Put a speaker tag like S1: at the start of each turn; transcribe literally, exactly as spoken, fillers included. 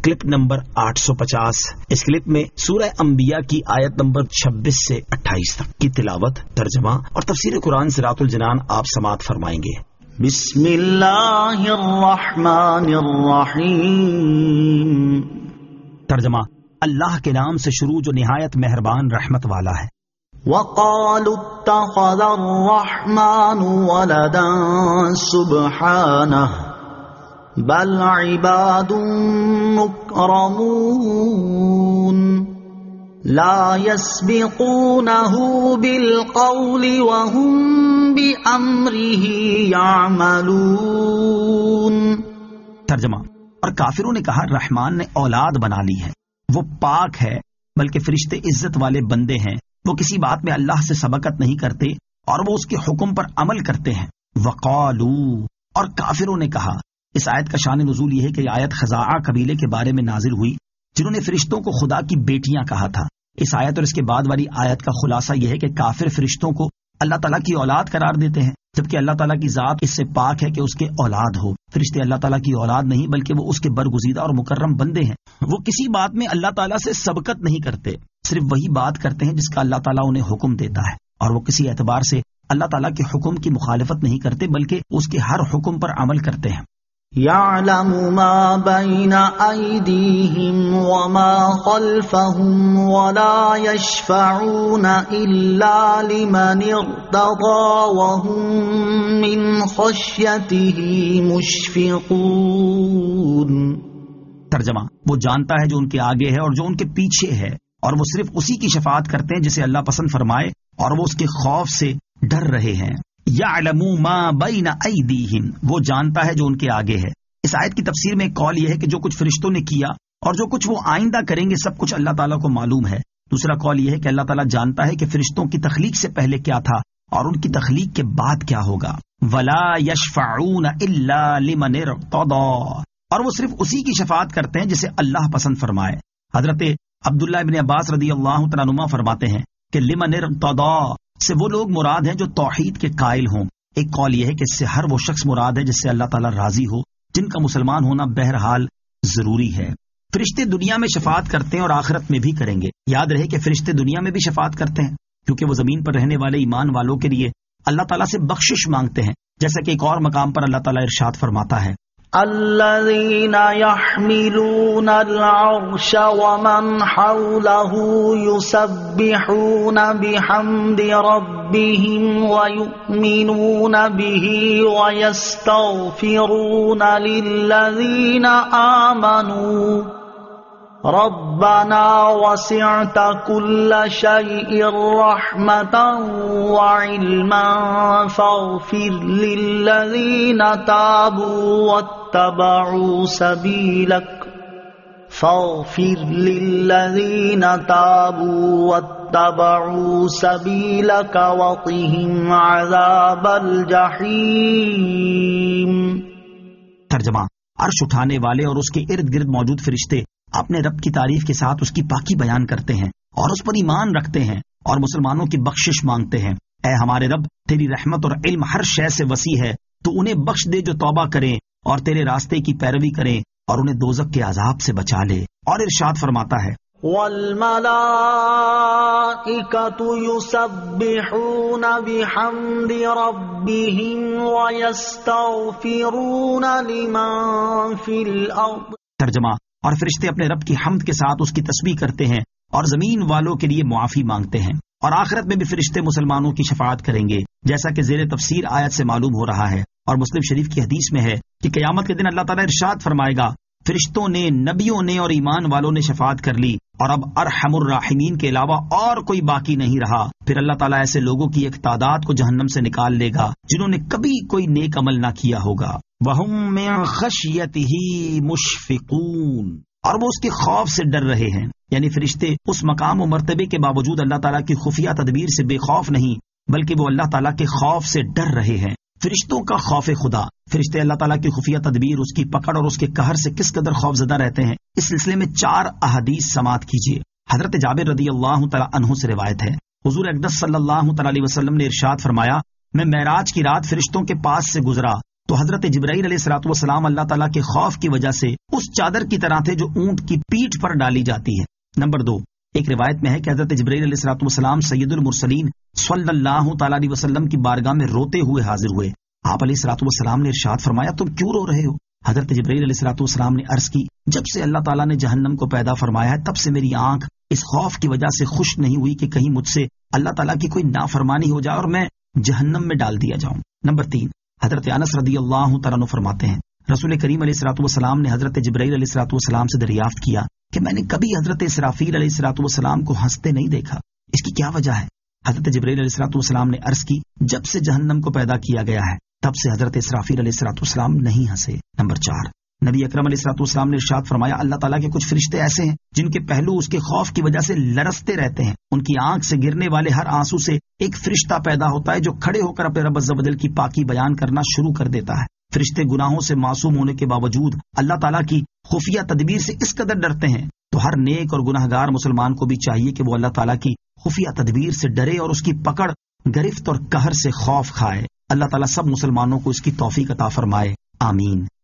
S1: Clip number آٹھ سو پچاس۔ اس clip میں سورہ انبیاء کی آیت نمبر چھبیس سے اٹھائیس تک کی تلاوت، ترجمہ اور تفسیر قرآن صراط الجنان آپ سماعت فرمائیں گے۔
S2: بسم اللہ الرحمن الرحیم۔
S1: ترجمہ، اللہ کے نام سے شروع جو نہایت مہربان رحمت والا ہے۔
S2: وقالوا اتخذ الرحمن ولدا سبحانہ بل عباد مکرمون لا يسبقونه بالقول وهم بأمره يعملون۔
S1: ترجمہ، اور کافروں نے کہا رحمان نے اولاد بنا لی ہے، وہ پاک ہے، بلکہ فرشتے عزت والے بندے ہیں، وہ کسی بات میں اللہ سے سبقت نہیں کرتے اور وہ اس کے حکم پر عمل کرتے ہیں۔ وقالو، اور کافروں نے کہا۔ اس آیت کا شان نزول یہ ہے کہ یہ آیت خزاعہ قبیلے کے بارے میں نازل ہوئی جنہوں نے فرشتوں کو خدا کی بیٹیاں کہا تھا۔ اس آیت اور اس کے بعد والی آیت کا خلاصہ یہ ہے کہ کافر فرشتوں کو اللہ تعالیٰ کی اولاد قرار دیتے ہیں، جبکہ اللہ تعالیٰ کی ذات اس سے پاک ہے کہ اس کے اولاد ہو۔ فرشتے اللہ تعالیٰ کی اولاد نہیں بلکہ وہ اس کے برگزیدہ اور مکرم بندے ہیں۔ وہ کسی بات میں اللہ تعالیٰ سے سبقت نہیں کرتے، صرف وہی بات کرتے ہیں جس کا اللہ تعالیٰ انہیں حکم دیتا ہے، اور وہ کسی اعتبار سے اللہ تعالیٰ کے حکم کی مخالفت نہیں کرتے بلکہ اس کے ہر حکم پر عمل کرتے ہیں۔
S2: يعلم ما بين أيديهم وما خلفهم ولا يشفعون إلا لمن ارتضى وهم من خشيته مشفقون۔
S1: ترجمہ، وہ جانتا ہے جو ان کے آگے ہے اور جو ان کے پیچھے ہے، اور وہ صرف اسی کی شفاعت کرتے ہیں جسے اللہ پسند فرمائے، اور وہ اس کے خوف سے ڈر رہے ہیں۔ یعلم ما بین ایدیہم، وہ جانتا ہے جو ان کے آگے ہے۔ اس آیت کی تفسیر میں ایک قول یہ ہے کہ جو کچھ فرشتوں نے کیا اور جو کچھ وہ آئندہ کریں گے سب کچھ اللہ تعالیٰ کو معلوم ہے۔ دوسرا قول یہ ہے کہ اللہ تعالیٰ جانتا ہے کہ فرشتوں کی تخلیق سے پہلے کیا تھا اور ان کی تخلیق کے بعد کیا ہوگا۔ ولا یشفعون الا لمن ارتضی، اور وہ صرف اسی کی شفاعت کرتے ہیں جسے اللہ پسند فرمائے۔ حضرت عبداللہ ابن عباس رضی اللہ تعالیٰ عنہما فرماتے ہیں کہ لمن ارتضی سے وہ لوگ مراد ہیں جو توحید کے قائل ہوں۔ ایک قول یہ ہے کہ اس سے ہر وہ شخص مراد ہے جس سے اللہ تعالیٰ راضی ہو، جن کا مسلمان ہونا بہرحال ضروری ہے۔ فرشتے دنیا میں شفاعت کرتے ہیں اور آخرت میں بھی کریں گے۔ یاد رہے کہ فرشتے دنیا میں بھی شفاعت کرتے ہیں کیونکہ وہ زمین پر رہنے والے ایمان والوں کے لیے اللہ تعالیٰ سے بخشش مانگتے ہیں، جیسا کہ ایک اور مقام پر اللہ تعالیٰ ارشاد فرماتا ہے،
S2: الذين يحملون العرش ومن حوله يسبحون بحمد ربهم ويؤمنون به ويستغفرون للذين آمنوا ربنا وسعت كل شيء رحمة وعلما فاغفر للذين تابوا واتبعوا سبيلك فاغفر للذين تابوا واتبعوا سبيلك وقهم عذاب الجحيم۔
S1: ترجمہ، عرش اٹھانے والے اور اس کے ارد گرد موجود فرشتے اپنے رب کی تعریف کے ساتھ اس کی پاکی بیان کرتے ہیں اور اس پر ایمان رکھتے ہیں اور مسلمانوں کی بخشش مانگتے ہیں۔ اے ہمارے رب، تیری رحمت اور علم ہر شے سے وسیع ہے، تو انہیں بخش دے جو توبہ کریں اور تیرے راستے کی پیروی کریں اور انہیں دوزخ کے عذاب سے بچا لے۔ اور ارشاد فرماتا ہے،
S2: والملائکۃ یسبحون بحمد ربهم ویستغفرون لمن فی الارض۔
S1: ترجمہ، اور فرشتے اپنے رب کی حمد کے ساتھ اس کی تسبیح کرتے ہیں اور زمین والوں کے لیے معافی مانگتے ہیں، اور آخرت میں بھی فرشتے مسلمانوں کی شفاعت کریں گے، جیسا کہ زیر تفسیر آیت سے معلوم ہو رہا ہے۔ اور مسلم شریف کی حدیث میں ہے کہ قیامت کے دن اللہ تعالیٰ ارشاد فرمائے گا، فرشتوں نے، نبیوں نے اور ایمان والوں نے شفاعت کر لی، اور اب ارحم الراحمین کے علاوہ اور کوئی باقی نہیں رہا۔ پھر اللہ تعالیٰ ایسے لوگوں کی ایک تعداد کو جہنم سے نکال لے گا جنہوں نے کبھی کوئی نیک عمل نہ کیا ہوگا۔ وَهُم مِّن خَشْيَتِهِ مُشْفِقُونَ، اور وہ اس کے خوف سے ڈر رہے ہیں، یعنی فرشتے اس مقام و مرتبے کے باوجود اللہ تعالیٰ کی خفیہ تدبیر سے بے خوف نہیں بلکہ وہ اللہ تعالیٰ کے خوف سے ڈر رہے ہیں۔ فرشتوں کا خوف خدا، فرشتے اللہ تعالیٰ کی خفیہ تدبیر، اس کی پکڑ اور اس کے قہر سے کس قدر خوف زدہ رہتے ہیں، اس سلسلے میں چار احادیث سماعت کیجیے۔ حضرت جابر رضی اللہ تعالیٰ عنہ سے روایت ہے، حضور اقدس صلی اللہ تعالیٰ علیہ وسلم نے ارشاد فرمایا، میں معراج کی رات فرشتوں کے پاس سے گزرا تو حضرت جبرائیل علیہ الصلوۃ والسلام اللہ تعالیٰ کے خوف کی وجہ سے اس چادر کی طرح تھے جو اونٹ کی پیٹھ پر ڈالی جاتی ہے۔ نمبر دو، ایک روایت میں ہے کہ حضرت جبرائیل علیہ الصلوۃ والسلام سید المرسلین صلی اللہ تعالیٰ علیہ وسلم کی بارگاہ میں روتے ہوئے حاضر ہوئے۔ آپ علیہ الصلوۃ والسلام نے ارشاد فرمایا تم کیوں رو رہے ہو؟ حضرت جبرائیل علیہ الصلوۃ والسلام نے عرض کی جب سے اللہ تعالیٰ نے جہنم کو پیدا فرمایا ہے تب سے میری آنکھ اس خوف کی وجہ سے خوش نہیں ہوئی کہ کہیں مجھ سے اللہ تعالیٰ کی کوئی نافرمانی ہو جائے اور میں جہنم میں ڈال دیا جاؤں۔ نمبر تین، حضرت انس رضی اللہ تعالیٰ عنہ فرماتے ہیں رسول کریم علیہ الصلوۃ والسلام نے حضرت جبرائیل علیہ الصلوۃ والسلام سے دریافت کیا کہ میں نے کبھی حضرت اسرافیل علیہ الصلوۃ والسلام کو ہنستے نہیں دیکھا، اس کی کیا وجہ ہے؟ حضرت جبرائیل علیہ الصلوۃ والسلام نے عرض کی جب سے جہنم کو پیدا کیا گیا ہے تب سے حضرت اسرافیل علیہ الصلوۃ والسلام نہیں ہنسے۔ نمبر چار، نبی اکرم علیہ الصلوۃ والسلام نے ارشاد فرمایا اللہ تعالیٰ کے کچھ فرشتے ایسے ہیں جن کے پہلو اس کے خوف کی وجہ سے لرزتے رہتے ہیں، ان کی آنکھ سے گرنے والے ہر آنسو سے ایک فرشتہ پیدا ہوتا ہے جو کھڑے ہو کر اپنے رب عز و جل کی پاکی بیان کرنا شروع کر دیتا ہے۔ فرشتے گناہوں سے معصوم ہونے کے باوجود اللہ تعالیٰ کی خفیہ تدبیر سے اس قدر ڈرتے ہیں، تو ہر نیک اور گناہ گار مسلمان کو بھی چاہیے کہ وہ اللہ تعالیٰ کی خفیہ تدبیر سے ڈرے اور اس کی پکڑ، گرفت اور قہر سے خوف کھائے۔ اللہ تعالیٰ سب مسلمانوں کو اس کی توفیق عطا فرمائے، آمین۔